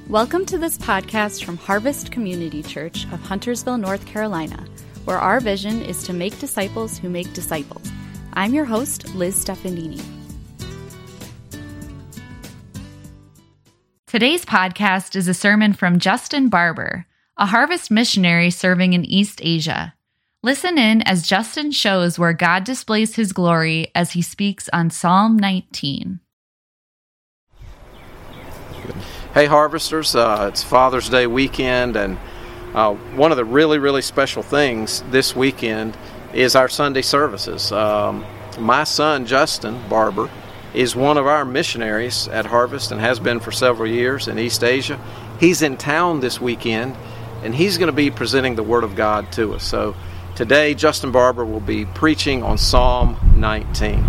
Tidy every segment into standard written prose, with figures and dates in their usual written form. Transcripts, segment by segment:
Welcome to this podcast from Harvest Community Church of Huntersville, North Carolina, where our vision is to make disciples who make disciples. I'm your host, Liz Stefanini. Today's podcast is a sermon from Justin Barber, a Harvest missionary serving in East Asia. Listen in as Justin shows where God displays his glory as he speaks on Psalm 19. Hey Harvesters, it's Father's Day weekend, and one of the really special things this weekend is our Sunday services. My son Justin Barber is one of our missionaries at Harvest and has been for several years in East Asia. He's in town this weekend, and he's going to be presenting the Word of God to us. So today Justin Barber will be preaching on Psalm 19.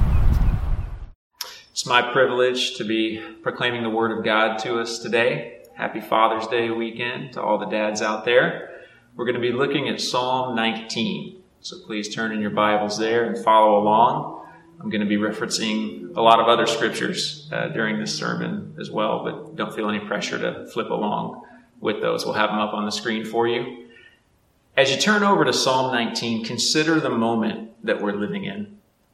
It's my privilege to be proclaiming the Word of God to us today. Happy Father's Day weekend to all the dads out there. We're going to be looking at Psalm 19. So please turn in your Bibles there and follow along. I'm going to be referencing a lot of other scriptures during this sermon as well, but don't feel any pressure to flip along with those. We'll have them up on the screen for you. As you turn over to Psalm 19, consider the moment that we're living in.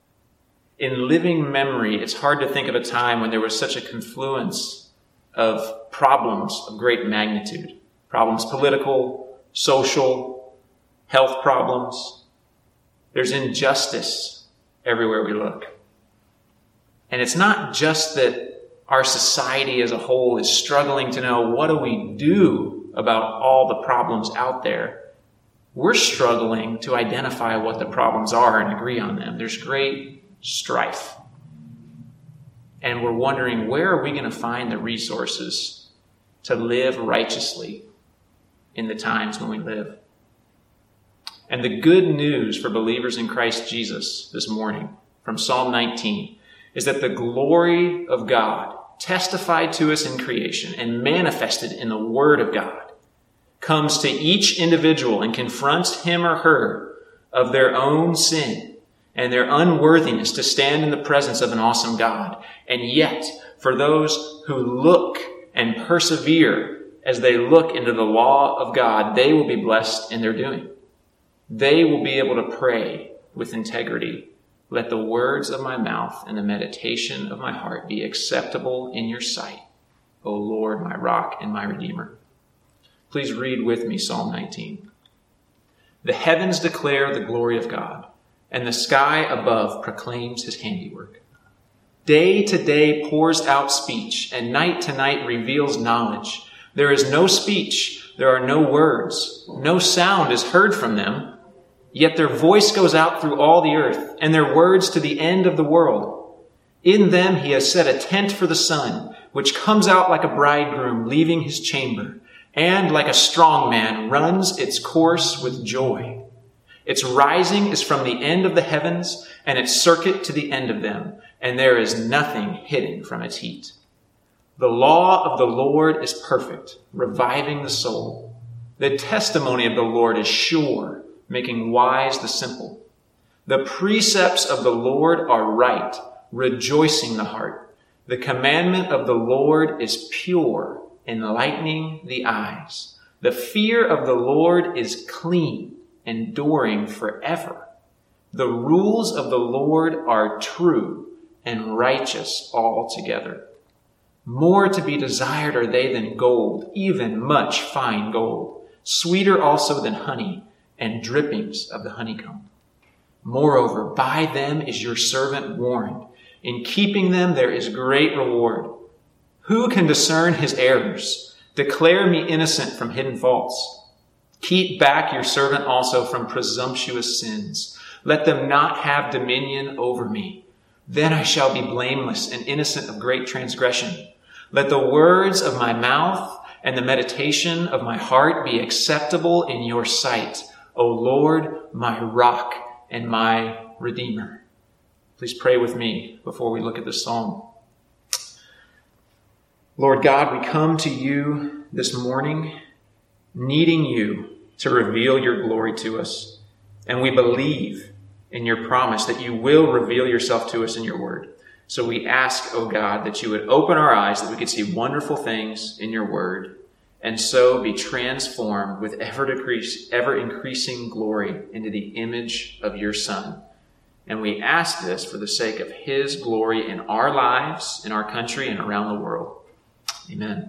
In living memory, it's hard to think of a time when there was such a confluence of problems of great magnitude. Problems political, social, health problems. There's injustice everywhere we look. And it's not just that our society as a whole is struggling to know what do we do about all the problems out there. We're struggling to identify what the problems are and agree on them. There's great strife. And we're wondering, where are we going to find the resources to live righteously in the times when we live? And the good news for believers in Christ Jesus this morning from Psalm 19 is that the glory of God, testified to us in creation and manifested in the Word of God, comes to each individual and confronts him or her of their own sin and their unworthiness to stand in the presence of an awesome God. And yet, for those who look and persevere as they look into the law of God, they will be blessed in their doing. They will be able to pray with integrity. Let the words of my mouth and the meditation of my heart be acceptable in your sight, O Lord, my rock and my redeemer. Please read with me Psalm 19. The heavens declare the glory of God, and the sky above proclaims his handiwork. Day to day pours out speech, and night to night reveals knowledge. There is no speech, there are no words, no sound is heard from them, yet their voice goes out through all the earth, and their words to the end of the world. In them he has set a tent for the sun, which comes out like a bridegroom leaving his chamber, and like a strong man runs its course with joy. Its rising is from the end of the heavens, and its circuit to the end of them, and there is nothing hidden from its heat. The law of the Lord is perfect, reviving the soul. The testimony of the Lord is sure, making wise the simple. The precepts of the Lord are right, rejoicing the heart. The commandment of the Lord is pure, enlightening the eyes. The fear of the Lord is clean, enduring forever. The rules of the Lord are true and righteous altogether. More to be desired are they than gold, even much fine gold, sweeter also than honey and drippings of the honeycomb. Moreover, by them is your servant warned. In keeping them there is great reward. Who can discern his errors? Declare me innocent from hidden faults. Keep back your servant also from presumptuous sins. Let them not have dominion over me. Then I shall be blameless and innocent of great transgression. Let the words of my mouth and the meditation of my heart be acceptable in your sight, O Lord, my rock and my redeemer. Please pray with me before we look at the psalm. Lord God, we come to you this morning needing you to reveal your glory to us. And we believe in your promise that you will reveal yourself to us in your word. So we ask, O God, that you would open our eyes, that we could see wonderful things in your word, and so be transformed with ever increasing glory into the image of your Son. And we ask this for the sake of his glory in our lives, in our country, and around the world. Amen.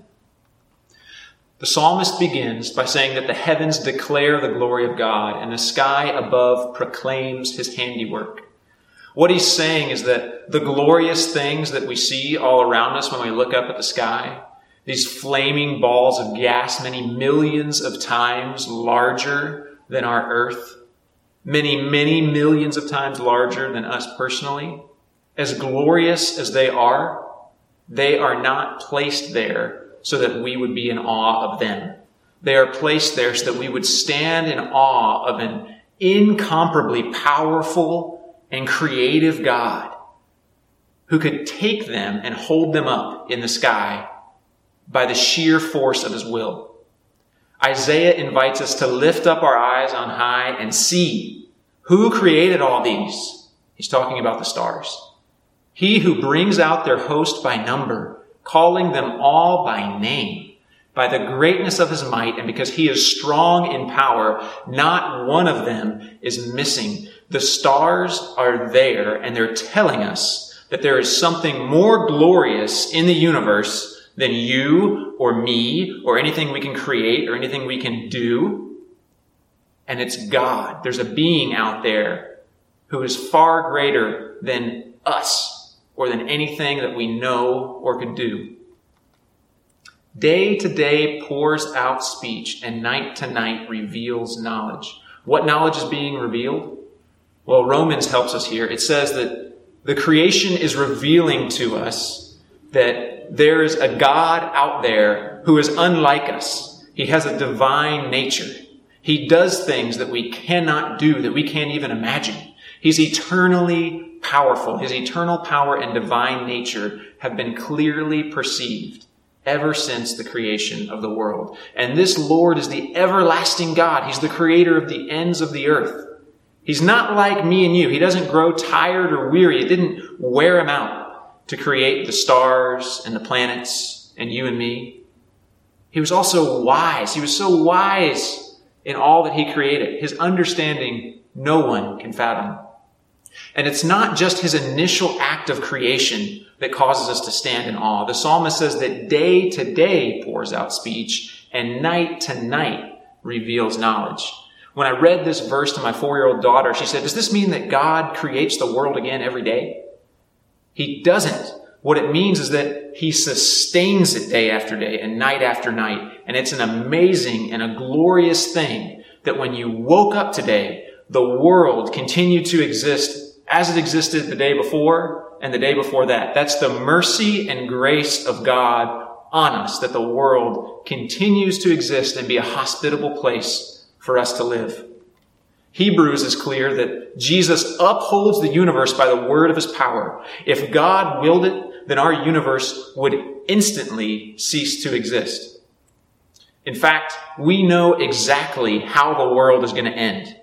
The psalmist begins by saying that the heavens declare the glory of God, and the sky above proclaims his handiwork. What he's saying is that the glorious things that we see all around us when we look up at the sky, these flaming balls of gas many millions of times larger than our earth, many, many millions of times larger than us personally, as glorious as they are not placed there so that we would be in awe of them. They are placed there so that we would stand in awe of an incomparably powerful and creative God who could take them and hold them up in the sky by the sheer force of his will. Isaiah invites us to lift up our eyes on high and see who created all these. He's talking about the stars. He who brings out their host by number, calling them all by name, by the greatness of his might, and because he is strong in power, not one of them is missing. The stars are there, and they're telling us that there is something more glorious in the universe than you or me or anything we can create or anything we can do. And it's God. There's a being out there who is far greater than us or than anything that we know or could do. Day to day pours out speech, and night to night reveals knowledge. What knowledge is being revealed? Well, Romans helps us here. It says that the creation is revealing to us that there is a God out there who is unlike us. He has a divine nature. He does things that we cannot do, that we can't even imagine. He's eternally powerful. His eternal power and divine nature have been clearly perceived ever since the creation of the world. And this Lord is the everlasting God. He's the creator of the ends of the earth. He's not like me and you. He doesn't grow tired or weary. It didn't wear him out to create the stars and the planets and you and me. He was also wise. He was so wise in all that he created. His understanding, no one can fathom. And it's not just his initial act of creation that causes us to stand in awe. The psalmist says that day to day pours out speech, and night to night reveals knowledge. When I read this verse to my 4-year-old daughter, she said, "Does this mean that God creates the world again every day?" He doesn't. What it means is that he sustains it day after day and night after night. And it's an amazing and a glorious thing that when you woke up today, the world continued to exist as it existed the day before and the day before that. That's the mercy and grace of God on us, that the world continues to exist and be a hospitable place for us to live. Hebrews is clear that Jesus upholds the universe by the word of his power. If God willed it, then our universe would instantly cease to exist. In fact, we know exactly how the world is going to end.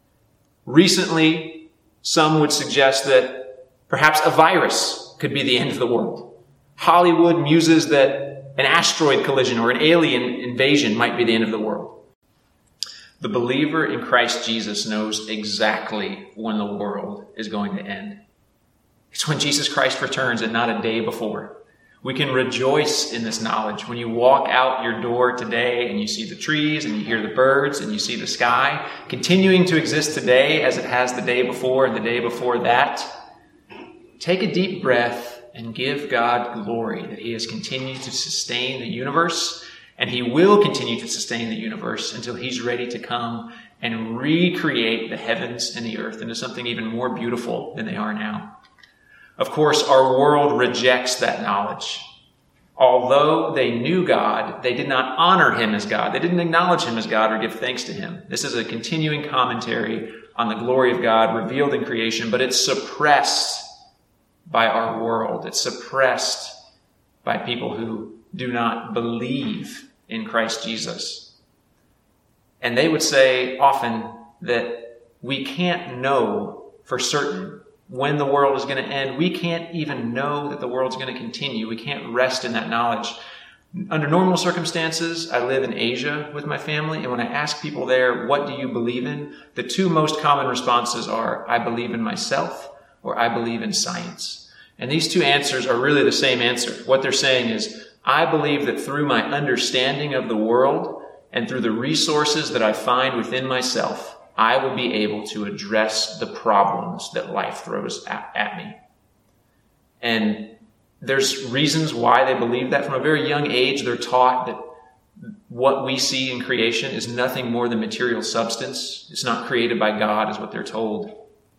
Recently, some would suggest that perhaps a virus could be the end of the world. Hollywood muses that an asteroid collision or an alien invasion might be the end of the world. The believer in Christ Jesus knows exactly when the world is going to end. It's when Jesus Christ returns and not a day before. We can rejoice in this knowledge. When you walk out your door today and you see the trees and you hear the birds and you see the sky continuing to exist today as it has the day before and the day before that, take a deep breath and give God glory that he has continued to sustain the universe, and he will continue to sustain the universe until he's ready to come and recreate the heavens and the earth into something even more beautiful than they are now. Of course, our world rejects that knowledge. Although they knew God, they did not honor him as God. They didn't acknowledge him as God or give thanks to him. This is a continuing commentary on the glory of God revealed in creation, but it's suppressed by our world. It's suppressed by people who do not believe in Christ Jesus. And they would say often that we can't know for certain when the world is going to end. We can't even know that the world's going to continue. We can't rest in that knowledge. Under normal circumstances, I live in Asia with my family, and when I ask people there, what do you believe in? The two most common responses are, I believe in myself, or I believe in science. And these two answers are really the same answer. What they're saying is, I believe that through my understanding of the world and through the resources that I find within myself, I will be able to address the problems that life throws at me. And there's reasons why they believe that. From a very young age, they're taught that what we see in creation is nothing more than material substance. It's not created by God, is what they're told.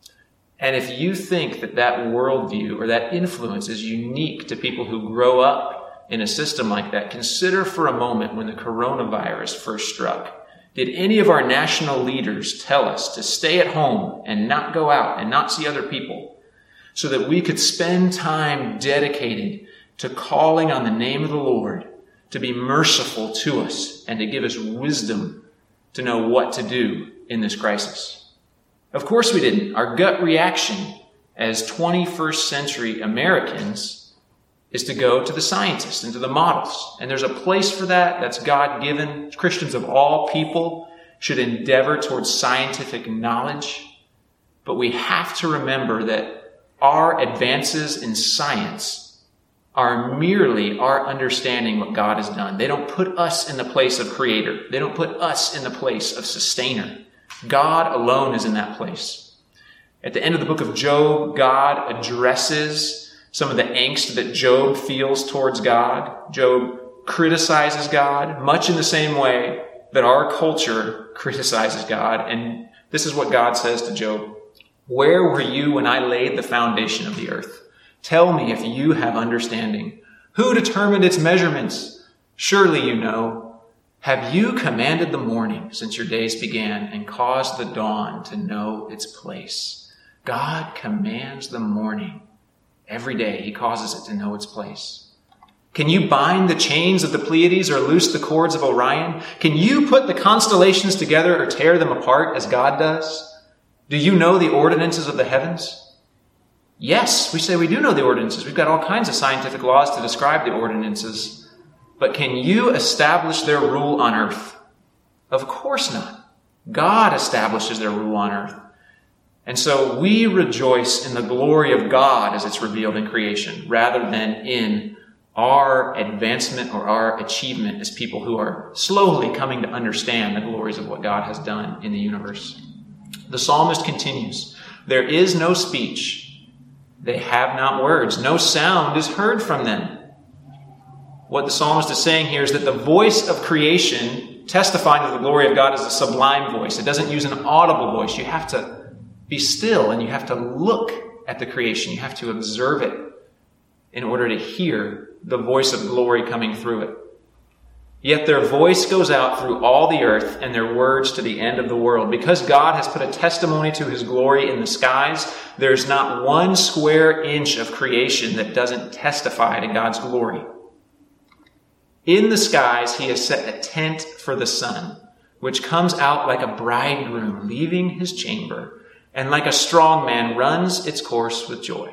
And if you think that that worldview or that influence is unique to people who grow up in a system like that, consider for a moment when the coronavirus first struck. Did any of our national leaders tell us to stay at home and not go out and not see other people so that we could spend time dedicated to calling on the name of the Lord to be merciful to us and to give us wisdom to know what to do in this crisis? Of course we didn't. Our gut reaction as 21st century Americans is to go to the scientists and to the models. And there's a place for that. That's God-given. Christians of all people should endeavor towards scientific knowledge. But we have to remember that our advances in science are merely our understanding what God has done. They don't put us in the place of creator. They don't put us in the place of sustainer. God alone is in that place. At the end of the book of Job, God addresses some of the angst that Job feels towards God. Job criticizes God much in the same way that our culture criticizes God. And this is what God says to Job. Where were you when I laid the foundation of the earth? Tell me if you have understanding. Who determined its measurements? Surely you know. Have you commanded the morning since your days began and caused the dawn to know its place? God commands the morning. Every day he causes it to know its place. Can you bind the chains of the Pleiades or loose the cords of Orion? Can you put the constellations together or tear them apart as God does? Do you know the ordinances of the heavens? Yes, we say we do know the ordinances. We've got all kinds of scientific laws to describe the ordinances. But can you establish their rule on earth? Of course not. God establishes their rule on earth. And so we rejoice in the glory of God as it's revealed in creation, rather than in our advancement or our achievement as people who are slowly coming to understand the glories of what God has done in the universe. The psalmist continues, there is no speech. They have not words. No sound is heard from them. What the psalmist is saying here is that the voice of creation, testifying to the glory of God, is a sublime voice. It doesn't use an audible voice. You have to be still and you have to look at the creation. You have to observe it in order to hear the voice of glory coming through it. Yet their voice goes out through all the earth and their words to the end of the world. Because God has put a testimony to his glory in the skies, there's not one square inch of creation that doesn't testify to God's glory. In the skies, he has set a tent for the sun, which comes out like a bridegroom leaving his chamber, and like a strong man runs its course with joy.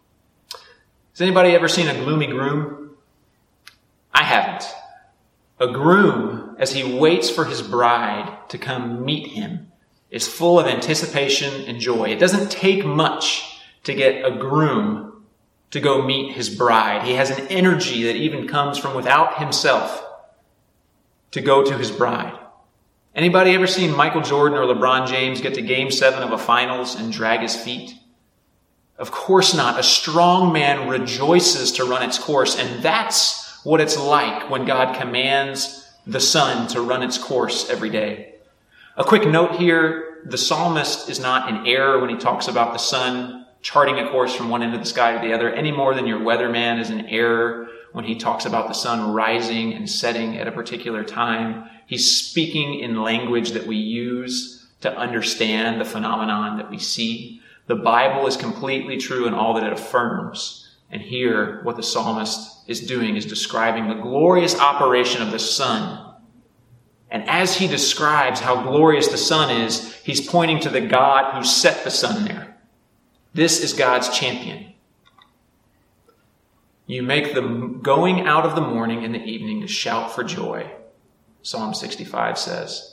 Has anybody ever seen a gloomy groom? I haven't. A groom, as he waits for his bride to come meet him, is full of anticipation and joy. It doesn't take much to get a groom to go meet his bride. He has an energy that even comes from without himself to go to his bride. Anybody ever seen Michael Jordan or LeBron James get to Game 7 of a finals and drag his feet? Of course not. A strong man rejoices to run its course, and that's what it's like when God commands the sun to run its course every day. A quick note here, the psalmist is not in error when he talks about the sun charting a course from one end of the sky to the other, any more than your weatherman is in error when he talks about the sun rising and setting at a particular time. He's speaking in language that we use to understand the phenomenon that we see. The Bible is completely true in all that it affirms. And here, what the psalmist is doing is describing the glorious operation of the sun. And as he describes how glorious the sun is, he's pointing to the God who set the sun there. This is God's champion. You make the going out of the morning and the evening to shout for joy, Psalm 65 says.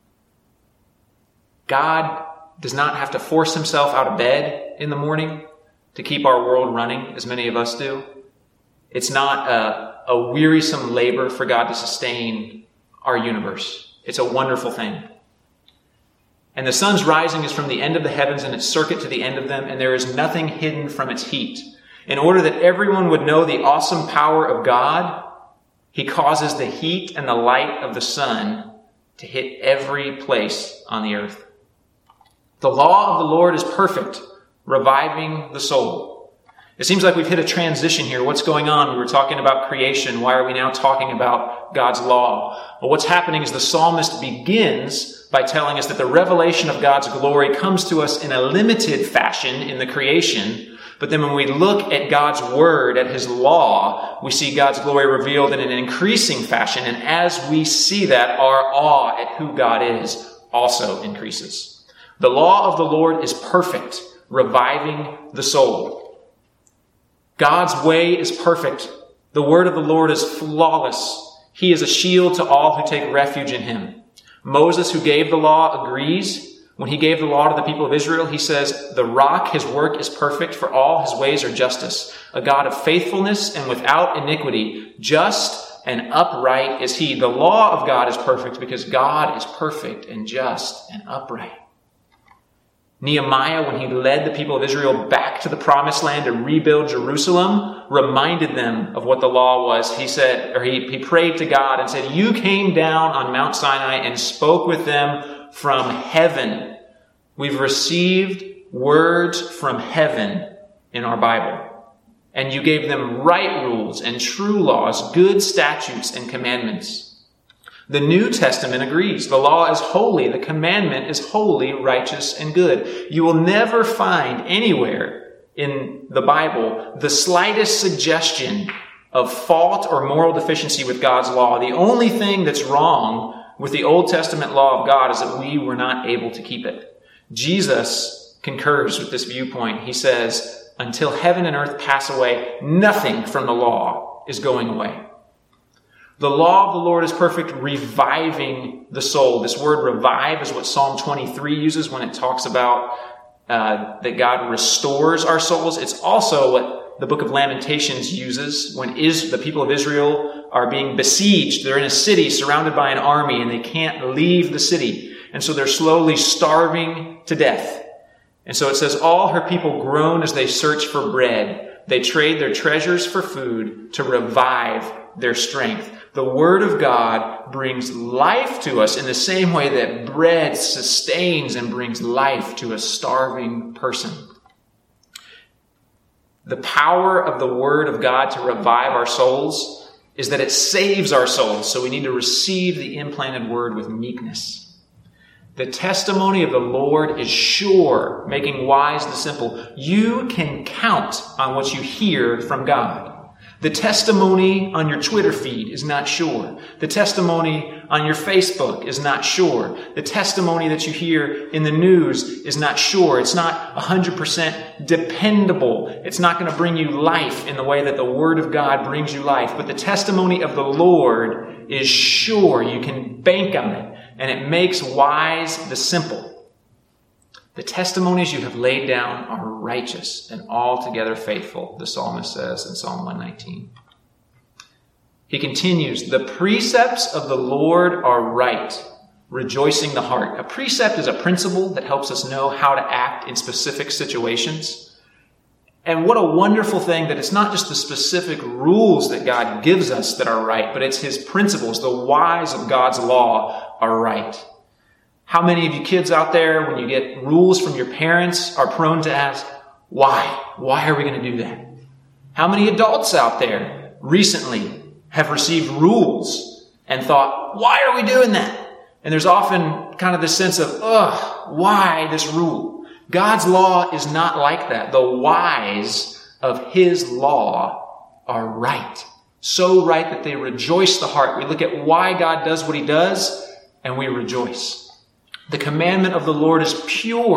God does not have to force himself out of bed in the morning to keep our world running, as many of us do. It's not a wearisome labor for God to sustain our universe. It's a wonderful thing. And the sun's rising is from the end of the heavens and its circuit to the end of them, and there is nothing hidden from its heat. In order that everyone would know the awesome power of God, he causes the heat and the light of the sun to hit every place on the earth. The law of the Lord is perfect, reviving the soul. It seems like we've hit a transition here. What's going on? We were talking about creation. Why are we now talking about God's law? Well, what's happening is the psalmist begins by telling us that the revelation of God's glory comes to us in a limited fashion in the creation. But then when we look at God's word, at his law, we see God's glory revealed in an increasing fashion. And as we see that, our awe at who God is also increases. The law of the Lord is perfect, reviving the soul. God's way is perfect. The word of the Lord is flawless. He is a shield to all who take refuge in him. Moses, who gave the law, agrees. When he gave the law to the people of Israel, he says, the rock, his work is perfect, for all his ways are justice. A God of faithfulness and without iniquity, just and upright is he. The law of God is perfect because God is perfect and just and upright. Nehemiah, when he led the people of Israel back to the promised land to rebuild Jerusalem, reminded them of what the law was. He said, or he prayed to God and said, you came down on Mount Sinai and spoke with them from heaven. We've received words from heaven in our Bible. And you gave them right rules and true laws, good statutes and commandments. The New Testament agrees. The law is holy. The commandment is holy, righteous, and good. You will never find anywhere in the Bible the slightest suggestion of fault or moral deficiency with God's law. The only thing that's wrong with the Old Testament law of God is that we were not able to keep it. Jesus concurs with this viewpoint. He says, until heaven and earth pass away, nothing from the law is going away. The law of the Lord is perfect, reviving the soul. This word revive is what Psalm 23 uses when it talks about that God restores our souls. It's also what the book of Lamentations uses when the people of Israel are being besieged. They're in a city surrounded by an army and they can't leave the city. And so they're slowly starving to death. And so it says, all her people groan as they search for bread. They trade their treasures for food to revive their strength. The Word of God brings life to us in the same way that bread sustains and brings life to a starving person. The power of the Word of God to revive our souls is that it saves our souls, so we need to receive the implanted Word with meekness. The testimony of the Lord is sure, making wise the simple. You can count on what you hear from God. The testimony on your Twitter feed is not sure. The testimony on your Facebook is not sure. The testimony that you hear in the news is not sure. It's not 100% dependable. It's not going to bring you life in the way that the Word of God brings you life. But the testimony of the Lord is sure. You can bank on it. And it makes wise the simple. The testimonies you have laid down are righteous and altogether faithful, the psalmist says in Psalm 119. He continues, the precepts of the Lord are right, rejoicing the heart. A precept is a principle that helps us know how to act in specific situations. And what a wonderful thing that it's not just the specific rules that God gives us that are right, but it's his principles. The whys of God's law are right. How many of you kids out there, when you get rules from your parents, are prone to ask, why? Why are we going to do that? How many adults out there recently have received rules and thought, why are we doing that? And there's often kind of this sense of, why this rule? God's law is not like that. The whys of his law are right. So right that they rejoice the heart. We look at why God does what he does, and we rejoice. The commandment of the Lord is pure,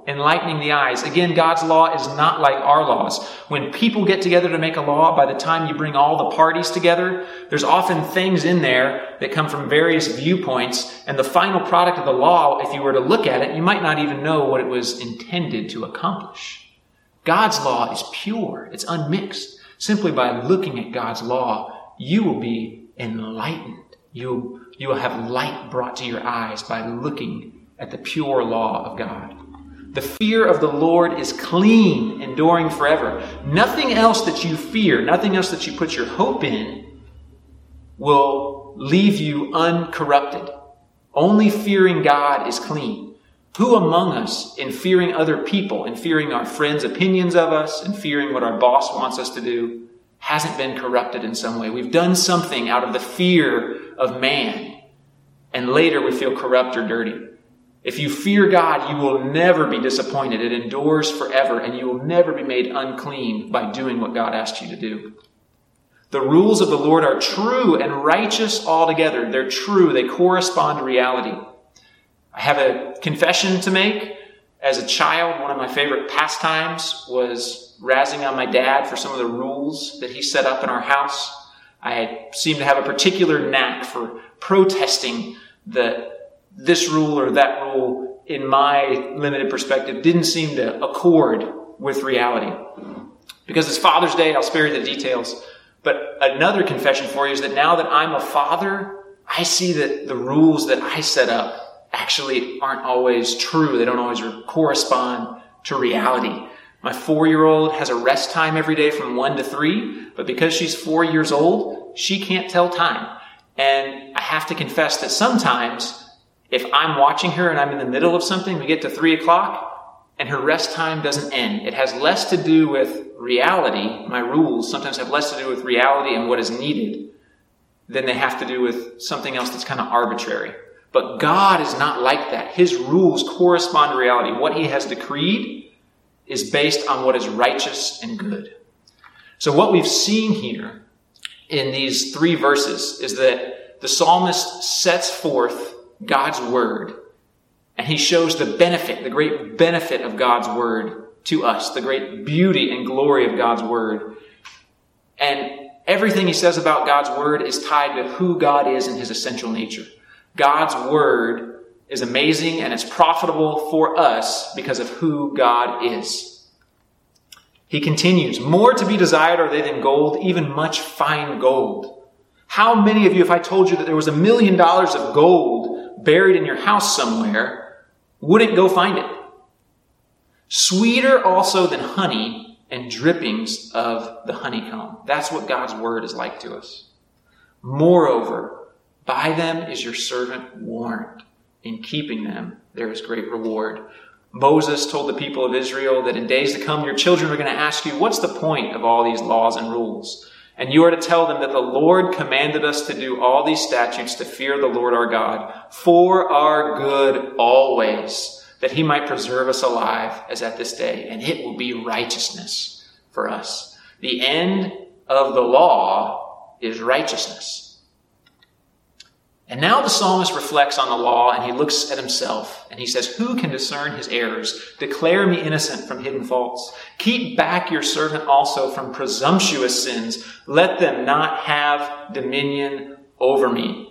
enlightening the eyes. Again, God's law is not like our laws. When people get together to make a law, by the time you bring all the parties together, there's often things in there that come from various viewpoints, and the final product of the law, if you were to look at it, you might not even know what it was intended to accomplish. God's law is pure. It's unmixed. Simply by looking at God's law, you will be enlightened. You will have light brought to your eyes by looking at the pure law of God. The fear of the Lord is clean, enduring forever. Nothing else that you fear, nothing else that you put your hope in will leave you uncorrupted. Only fearing God is clean. Who among us, in fearing other people, in fearing our friends' opinions of us, in fearing what our boss wants us to do, hasn't been corrupted in some way? We've done something out of the fear of man, and later we feel corrupt or dirty. If you fear God, you will never be disappointed. It endures forever, and you will never be made unclean by doing what God asks you to do. The rules of the Lord are true and righteous altogether. They're true. They correspond to reality. I have a confession to make. As a child, one of my favorite pastimes was razzing on my dad for some of the rules that he set up in our house. I seemed to have a particular knack for protesting this rule or that rule, in my limited perspective, didn't seem to accord with reality. Because it's Father's Day, I'll spare you the details. But another confession for you is that now that I'm a father, I see that the rules that I set up actually aren't always true. They don't always correspond to reality. My 4-year-old has a rest time every day from 1 to 3, but because she's 4 years old, she can't tell time. And I have to confess that sometimes, if I'm watching her and I'm in the middle of something, we get to 3 o'clock and her rest time doesn't end. It has less to do with reality. My rules sometimes have less to do with reality and what is needed than they have to do with something else that's kind of arbitrary. But God is not like that. His rules correspond to reality. What he has decreed is based on what is righteous and good. So what we've seen here in these 3 verses is that the psalmist sets forth God's word, and he shows the benefit, the great benefit of God's word to us, the great beauty and glory of God's word. And everything he says about God's word is tied to who God is in his essential nature. God's word is amazing and it's profitable for us because of who God is. He continues, more to be desired are they than gold, even much fine gold. How many of you, if I told you that there was $1 million of gold buried in your house somewhere, wouldn't go find it? Sweeter also than honey and drippings of the honeycomb. That's what God's word is like to us. Moreover, by them is your servant warned. In keeping them, there is great reward. Moses told the people of Israel that in days to come, your children are going to ask you, what's the point of all these laws and rules? And you are to tell them that the Lord commanded us to do all these statutes to fear the Lord our God for our good always, that he might preserve us alive as at this day. And it will be righteousness for us. The end of the law is righteousness. And now the psalmist reflects on the law and he looks at himself and he says, who can discern his errors? Declare me innocent from hidden faults. Keep back your servant also from presumptuous sins. Let them not have dominion over me.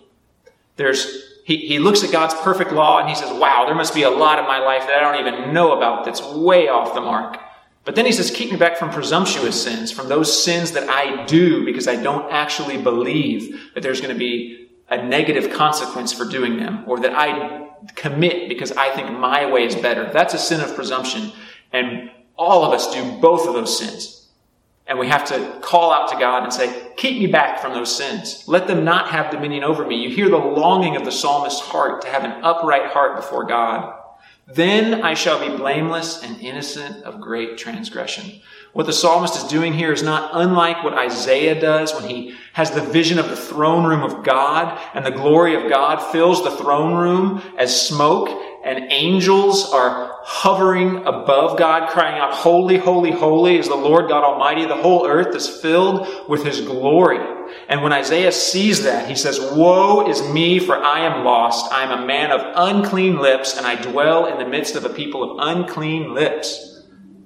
He looks at God's perfect law and he says, wow, there must be a lot of my life that I don't even know about that's way off the mark. But then he says, keep me back from presumptuous sins, from those sins that I do because I don't actually believe that there's going to be a negative consequence for doing them, or that I commit because I think my way is better. That's a sin of presumption. And all of us do both of those sins. And we have to call out to God and say, keep me back from those sins. Let them not have dominion over me. You hear the longing of the psalmist's heart to have an upright heart before God. Then I shall be blameless and innocent of great transgression. What the psalmist is doing here is not unlike what Isaiah does when he has the vision of the throne room of God and the glory of God fills the throne room as smoke and angels are hovering above God crying out, holy, holy, holy is the Lord God Almighty. The whole earth is filled with his glory. And when Isaiah sees that, he says, "Woe is me, for I am lost. I am a man of unclean lips, and I dwell in the midst of a people of unclean lips."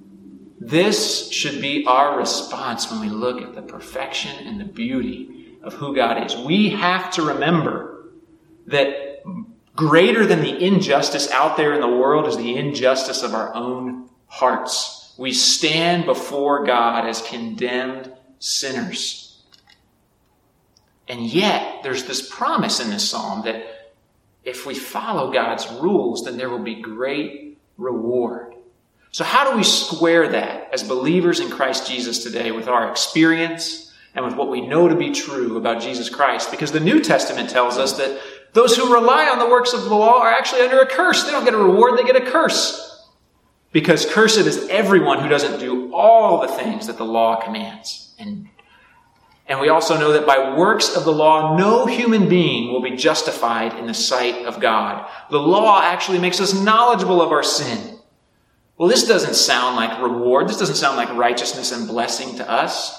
This should be our response when we look at the perfection and the beauty of who God is. We have to remember that greater than the injustice out there in the world is the injustice of our own hearts. We stand before God as condemned sinners. And yet, there's this promise in this psalm that if we follow God's rules, then there will be great reward. So how do we square that as believers in Christ Jesus today with our experience and with what we know to be true about Jesus Christ? Because the New Testament tells us that those who rely on the works of the law are actually under a curse. They don't get a reward, they get a curse. Because cursed is everyone who doesn't do all the things that the law commands. And we also know that by works of the law, no human being will be justified in the sight of God. The law actually makes us knowledgeable of our sin. Well, this doesn't sound like reward. This doesn't sound like righteousness and blessing to us.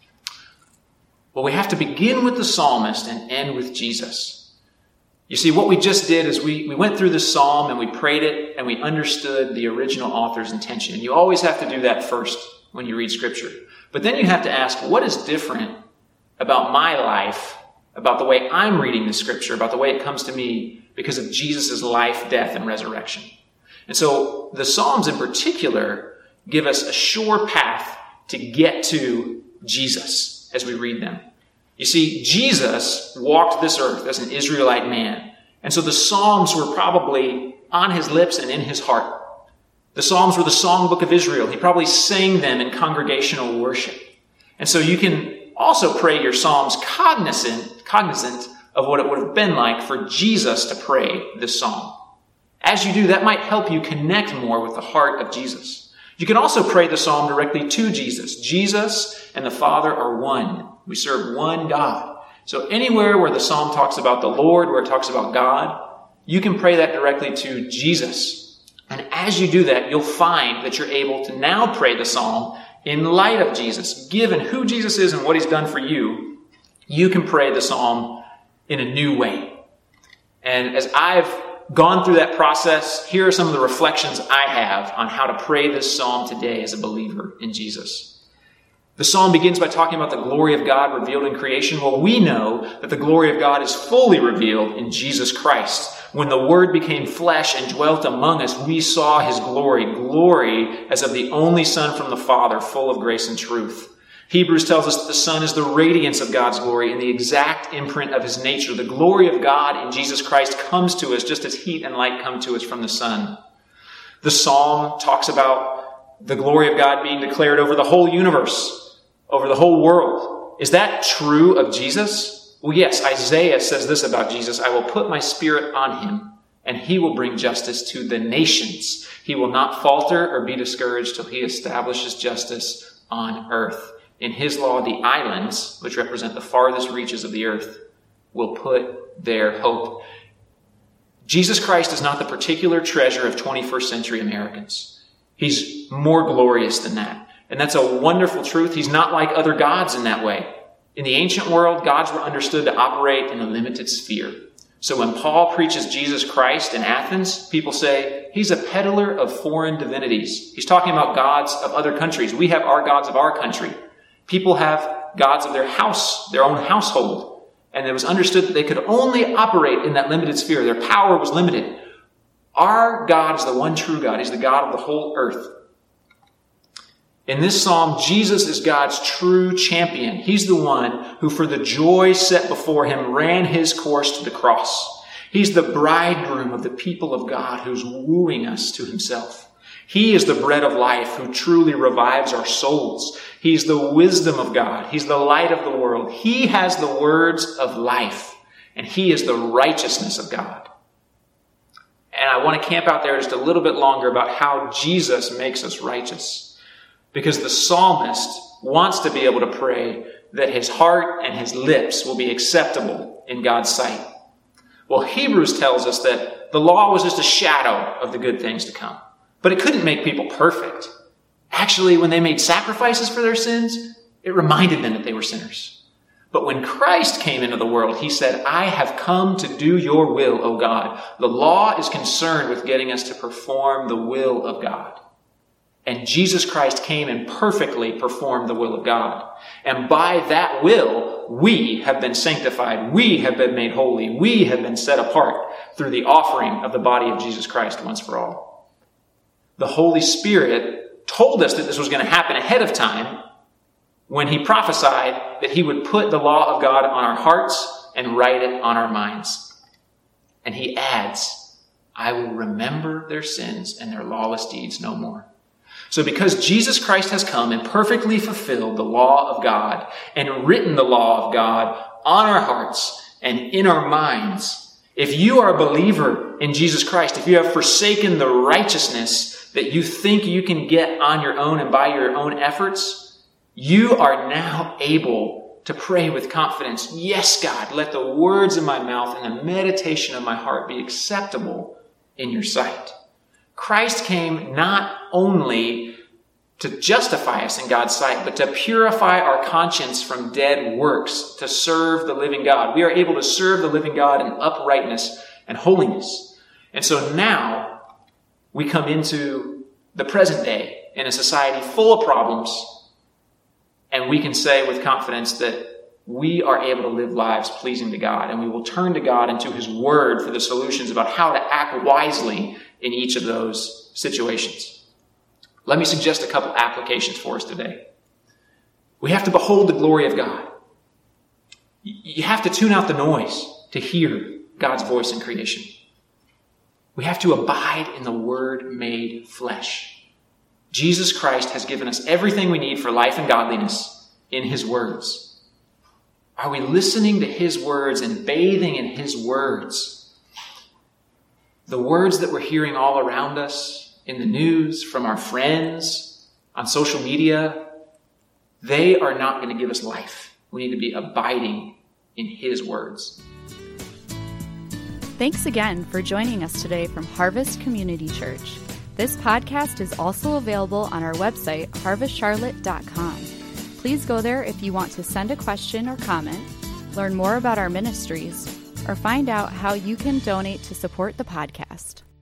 Well, we have to begin with the psalmist and end with Jesus. You see, what we just did is we went through this psalm and we prayed it and we understood the original author's intention. And you always have to do that first when you read Scripture. But then you have to ask, what is different about my life, about the way I'm reading the Scripture, about the way it comes to me because of Jesus' life, death, and resurrection? And so the Psalms in particular give us a sure path to get to Jesus as we read them. You see, Jesus walked this earth as an Israelite man. And so the Psalms were probably on his lips and in his heart. The Psalms were the songbook of Israel. He probably sang them in congregational worship. And so you can also pray your Psalms cognizant of what it would have been like for Jesus to pray this psalm. As you do, that might help you connect more with the heart of Jesus. You can also pray the psalm directly to Jesus. Jesus and the Father are one. We serve one God. So anywhere where the psalm talks about the Lord, where it talks about God, you can pray that directly to Jesus. And as you do that, you'll find that you're able to now pray the psalm in light of Jesus. Given who Jesus is and what he's done for you, you can pray the psalm in a new way. And as I've gone through that process, here are some of the reflections I have on how to pray this psalm today as a believer in Jesus. The psalm begins by talking about the glory of God revealed in creation. Well, we know that the glory of God is fully revealed in Jesus Christ. When the Word became flesh and dwelt among us, we saw his glory as of the only Son from the Father, full of grace and truth. Hebrews tells us that the Son is the radiance of God's glory and the exact imprint of his nature. The glory of God in Jesus Christ comes to us just as heat and light come to us from the sun. The psalm talks about the glory of God being declared over the whole universe, over the whole world. Is that true of Jesus? Well, yes, Isaiah says this about Jesus: "I will put my spirit on him, and he will bring justice to the nations. He will not falter or be discouraged till he establishes justice on earth. In his law, the islands, which represent the farthest reaches of the earth, will put their hope." Jesus Christ is not the particular treasure of 21st century Americans. He's more glorious than that. And that's a wonderful truth. He's not like other gods in that way. In the ancient world, gods were understood to operate in a limited sphere. So when Paul preaches Jesus Christ in Athens, people say, he's a peddler of foreign divinities. He's talking about gods of other countries. We have our gods of our country. People have gods of their house, their own household. And it was understood that they could only operate in that limited sphere. Their power was limited. Our God is the one true God. He's the God of the whole earth. In this psalm, Jesus is God's true champion. He's the one who, for the joy set before him, ran his course to the cross. He's the bridegroom of the people of God who's wooing us to himself. He is the bread of life who truly revives our souls. He's the wisdom of God. He's the light of the world. He has the words of life, and he is the righteousness of God. And I want to camp out there just a little bit longer about how Jesus makes us righteous. Because the psalmist wants to be able to pray that his heart and his lips will be acceptable in God's sight. Well, Hebrews tells us that the law was just a shadow of the good things to come. But it couldn't make people perfect. Actually, when they made sacrifices for their sins, it reminded them that they were sinners. But when Christ came into the world, he said, I have come to do your will, O God. The law is concerned with getting us to perform the will of God. And Jesus Christ came and perfectly performed the will of God. And by that will, we have been sanctified. We have been made holy. We have been set apart through the offering of the body of Jesus Christ once for all. The Holy Spirit told us that this was going to happen ahead of time when he prophesied that he would put the law of God on our hearts and write it on our minds. And he adds, I will remember their sins and their lawless deeds no more. So because Jesus Christ has come and perfectly fulfilled the law of God and written the law of God on our hearts and in our minds, if you are a believer in Jesus Christ, if you have forsaken the righteousness that you think you can get on your own and by your own efforts, you are now able to pray with confidence, yes, God, let the words of my mouth and the meditation of my heart be acceptable in your sight. Christ came not only to justify us in God's sight, but to purify our conscience from dead works, to serve the living God. We are able to serve the living God in uprightness and holiness. And so now we come into the present day in a society full of problems, and we can say with confidence that we are able to live lives pleasing to God, and we will turn to God and to his word for the solutions about how to act wisely in each of those situations. Let me suggest a couple applications for us today. We have to behold the glory of God. You have to tune out the noise to hear God's voice in creation. We have to abide in the Word made flesh. Jesus Christ has given us everything we need for life and godliness in his words. Are we listening to his words and bathing in his words? The words that we're hearing all around us in the news, from our friends, on social media, they are not going to give us life. We need to be abiding in his words. Thanks again for joining us today from Harvest Community Church. This podcast is also available on our website, harvestcharlotte.com. Please go there if you want to send a question or comment, learn more about our ministries, or find out how you can donate to support the podcast.